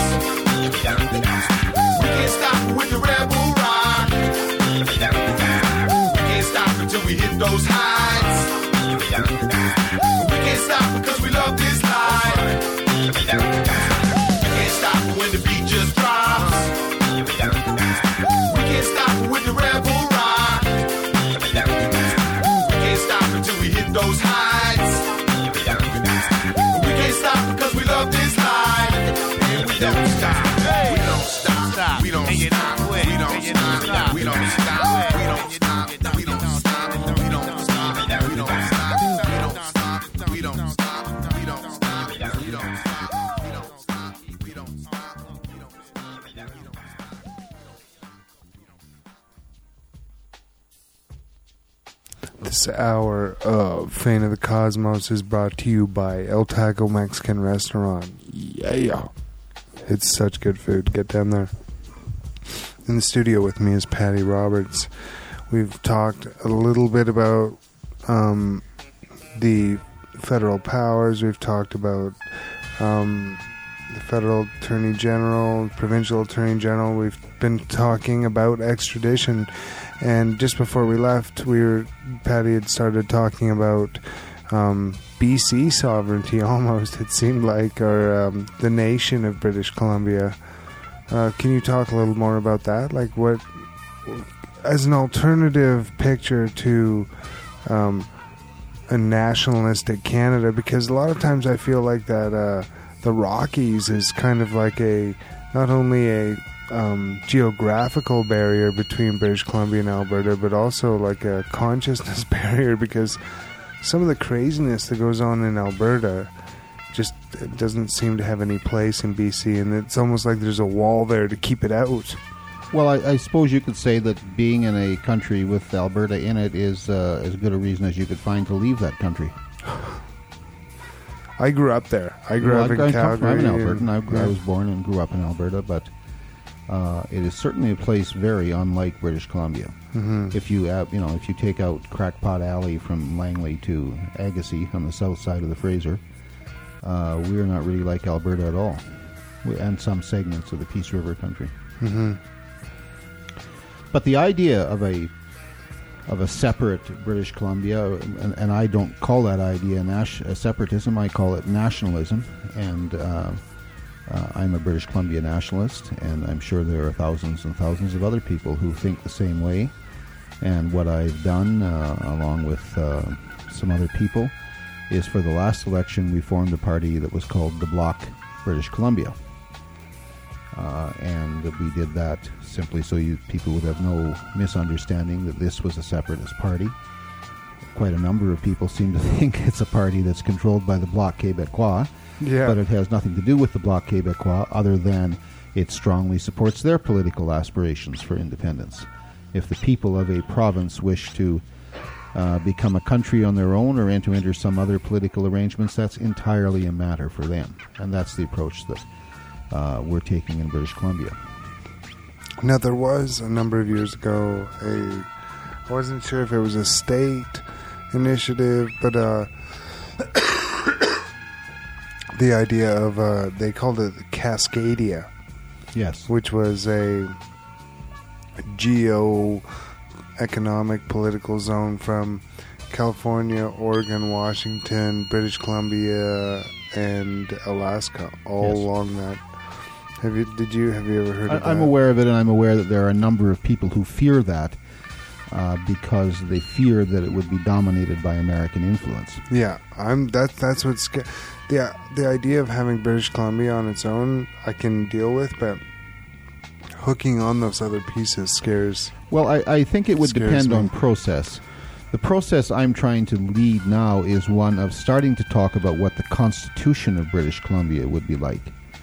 We can't stop with the rebel rock. We can't stop until we hit those heights. We can't stop because we love this life. We can't stop when the beat just drops. We can't stop with the rebel rock. We can't stop until we hit those heights. We can't stop because we love this life. And we don't stop. We don't stop. We don't stop. We don't stop. We don't stop. We don't stop. We don't stop. We don't stop. We don't stop. We don't stop. We don't stop. We don't stop. We don't stop. We don't stop. We don't stop. We don't stop. This hour of Fane of the Cosmos is brought to you by El Taco Mexican Restaurant. Yeah. It's such good food. Get down there. In the studio with me is Patty Roberts. We've talked a little bit about the federal powers. We've talked about the federal attorney general, provincial attorney general. We've been talking about extradition. And just before we left, Patty had started talking about BC sovereignty almost, it seemed like, or the nation of British Columbia. Can you talk a little more about that? Like, what, as an alternative picture to a nationalistic Canada, because a lot of times I feel like that the Rockies is kind of like not only a geographical barrier between British Columbia and Alberta, but also like a consciousness barrier, because some of the craziness that goes on in Alberta just doesn't seem to have any place in BC, and it's almost like there's a wall there to keep it out. Well, I suppose you could say that being in a country with Alberta in it is as good a reason as you could find to leave that country. I grew up there. I grew up in Calgary. I'm an Albertan. I was born and grew up in Alberta, but it is certainly a place very unlike British Columbia. Mm-hmm. If you take out Crackpot Alley from Langley to Agassiz on the south side of the Fraser, we are not really like Alberta at all, and some segments of the Peace River country. Mm-hmm. But the idea of a separate British Columbia, and I don't call that idea separatism, I call it nationalism, and I'm a British Columbia nationalist, and I'm sure there are thousands and thousands of other people who think the same way. And what I've done, along with some other people, is for the last election we formed a party that was called the Bloc British Columbia. And we did that simply so people would have no misunderstanding that this was a separatist party. Quite a number of people seem to think it's a party that's controlled by the Bloc Québécois, but it has nothing to do with the Bloc Québécois other than it strongly supports their political aspirations for independence. If the people of a province wish to become a country on their own or enter some other political arrangements, that's entirely a matter for them. And that's the approach that we're taking in British Columbia. Now, there was a number of years ago I wasn't sure if it was a state initiative, but the idea of, they called it Cascadia. Yes. Which was a geo-economic political zone from California, Oregon, Washington, British Columbia, and Alaska, all along that. Have you ever heard of that? I'm aware of it, and I'm aware that there are a number of people who fear that because they fear that it would be dominated by American influence. Yeah, that's what's the idea of having British Columbia on its own I can deal with, but hooking on those other pieces scares. Well, I think it would depend on process. The process I'm trying to lead now is one of starting to talk about what the Constitution of British Columbia would be like.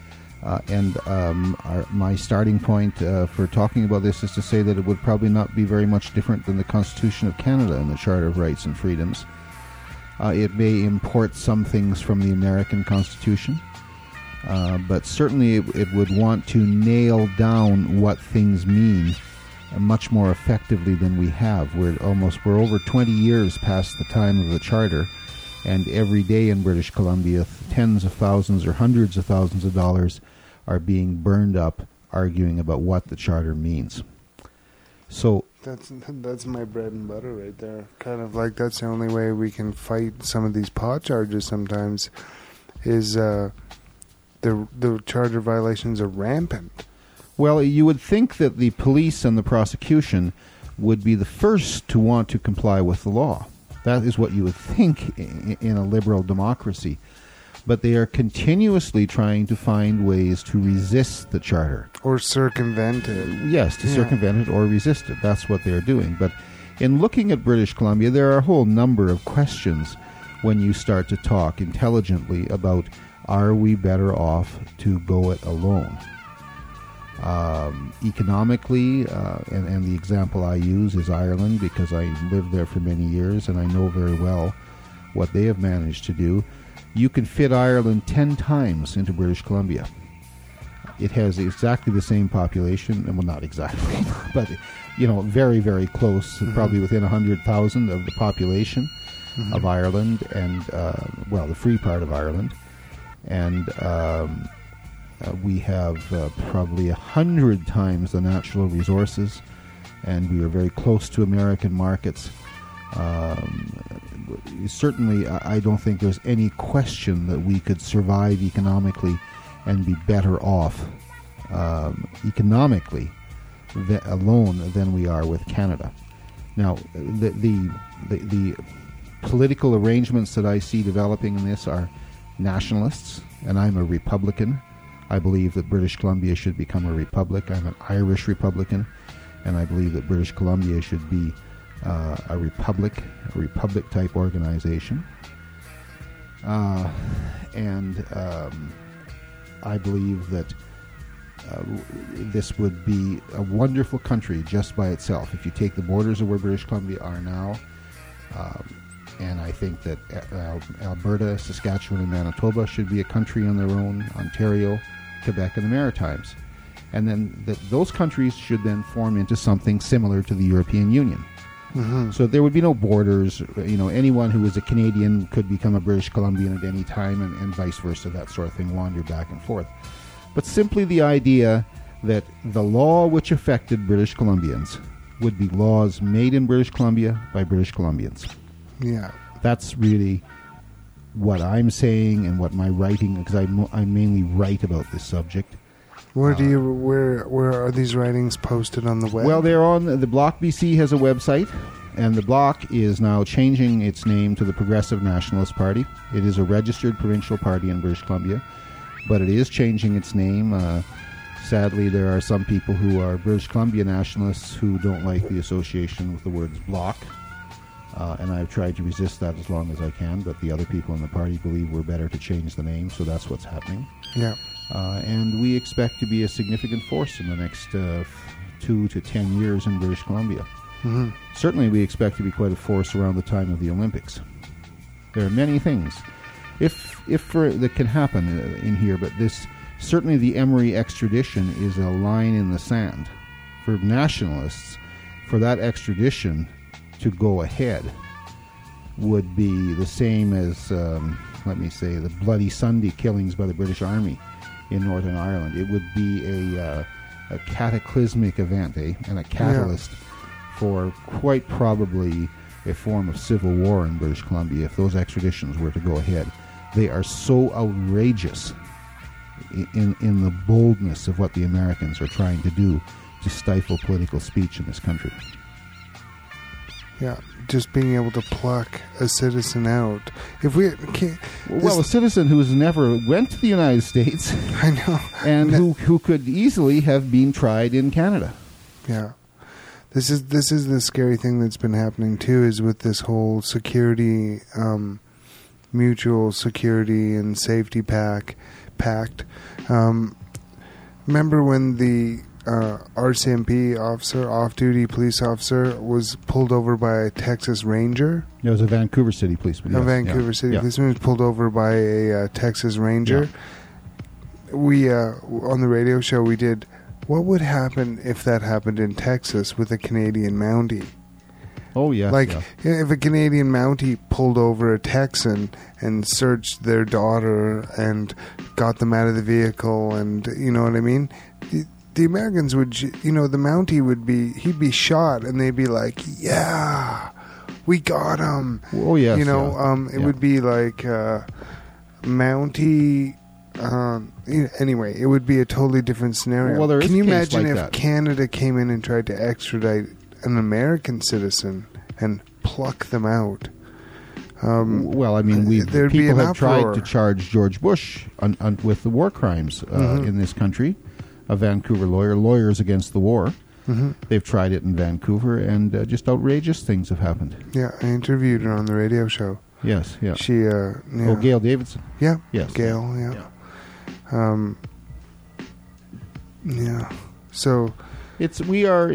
My starting point for talking about this is to say that it would probably not be very much different than the Constitution of Canada and the Charter of Rights and Freedoms. It may import some things from the American Constitution, but certainly it would want to nail down what things mean much more effectively than we have. We're over 20 years past the time of the Charter, and every day in British Columbia, tens of thousands or hundreds of thousands of dollars are being burned up arguing about what the Charter means. So that's my bread and butter right there. Kind of like that's the only way we can fight some of these pot charges sometimes is the Charter violations are rampant. Well, you would think that the police and the prosecution would be the first to want to comply with the law. That is what you would think in a liberal democracy. But they are continuously trying to find ways to resist the Charter. Or circumvent it. Yes, to circumvent it or resist it. That's what they're doing. But in looking at British Columbia, there are a whole number of questions when you start to talk intelligently about, are we better off to go it alone? Economically, and the example I use is Ireland, because I lived there for many years and I know very well what they have managed to do. You can fit Ireland 10 times into British Columbia. It has exactly the same population, and well, not exactly, but very, very close, probably within 100,000 of the population of Ireland, and the free part of Ireland, and we have probably 100 times the natural resources, and we are very close to American markets. Certainly, I don't think there's any question that we could survive economically and be better off economically alone than we are with Canada. Now, the political arrangements that I see developing in this are nationalists, and I'm a Republican. I believe that British Columbia should become a republic. I'm an Irish Republican, and I believe that British Columbia should be a republic-type organization. And I believe that this would be a wonderful country just by itself. If you take the borders of where British Columbia are now, and I think that Alberta, Saskatchewan, and Manitoba should be a country on their own, Ontario, Quebec, and the Maritimes. And then those countries should then form into something similar to the European Union. So there would be no borders. Anyone who is a Canadian could become a British Columbian at any time, and vice versa, that sort of thing, wander back and forth. But simply the idea that the law which affected British Columbians would be laws made in British Columbia by British Columbians. Yeah. That's really what I'm saying and what my writing, because I mainly write about this subject. Where are these writings posted on the web? Well, they're on the Bloc BC has a website, and the Bloc is now changing its name to the Progressive Nationalist Party. It is a registered provincial party in British Columbia, but it is changing its name. Sadly, there are some people who are British Columbia nationalists who don't like the association with the words Bloc, and I've tried to resist that as long as I can, but the other people in the party believe we're better to change the name, so that's what's happening. Yeah. And we expect to be a significant force in the next 2 to 10 years in British Columbia. Mm-hmm. Certainly we expect to be quite a force around the time of the Olympics. There are many things that can happen in here, but certainly the Emery extradition is a line in the sand. For nationalists, for that extradition to go ahead would be the same as, the Bloody Sunday killings by the British Army in Northern Ireland. It would be a cataclysmic event, and a catalyst for quite probably a form of civil war in British Columbia if those extraditions were to go ahead. They are so outrageous in the boldness of what the Americans are trying to do to stifle political speech in this country. Yeah, just being able to pluck a citizen out. If we can't, a citizen who's never went to the United States, I know, and who could easily have been tried in Canada. Yeah, this is the scary thing that's been happening too. Is with this whole security, mutual security and safety pact. Remember when the RCMP officer, off-duty police officer, was pulled over by a Texas Ranger? It was a Vancouver City policeman. A Vancouver City policeman was pulled over by a Texas Ranger. Yeah. We, on the radio show, we did, what would happen if that happened in Texas with a Canadian Mountie? Oh, yeah. If a Canadian Mountie pulled over a Texan and searched their daughter and got them out of the vehicle, and, you know what I mean? The Americans would, the Mountie he'd be shot, and they'd be like, yeah, we got him. Oh, yes. It would be like Mountie. Anyway, it would be a totally different scenario. Well, Can you imagine if that. Canada came in and tried to extradite an American citizen and pluck them out? People have tried to charge George Bush with the war crimes in this country. A Vancouver Lawyers Against the War. Mm-hmm. They've tried it in Vancouver, and just outrageous things have happened. Yeah, I interviewed her on the radio show. Yes, yeah. She, Gail Davidson. Yeah, yes, Gail. Yeah. So, we are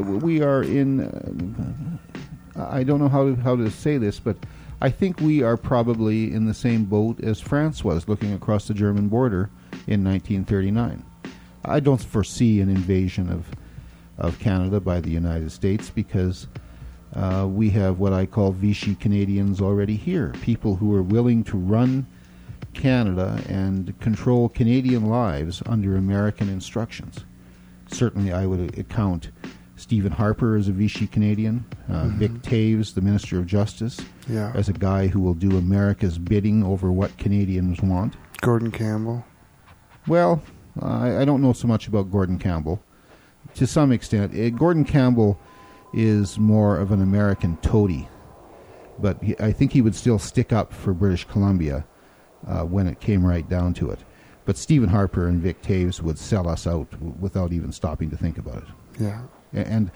in. I don't know how to say this, but I think we are probably in the same boat as France was, looking across the German border in 1939. I don't foresee an invasion of Canada by the United States because we have what I call Vichy Canadians already here, people who are willing to run Canada and control Canadian lives under American instructions. Certainly I would account Stephen Harper as a Vichy Canadian, Vic Taves, the Minister of Justice, as a guy who will do America's bidding over what Canadians want. Gordon Campbell. Well, I don't know so much about Gordon Campbell. To some extent, Gordon Campbell is more of an American toady, but I think he would still stick up for British Columbia when it came right down to it. But Stephen Harper and Vic Taves would sell us out without even stopping to think about it. Yeah. And,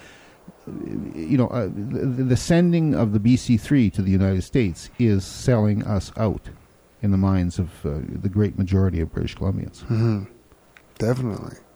the sending of the BC-3 to the United States is selling us out in the minds of the great majority of British Columbians. Mm-hmm. Definitely.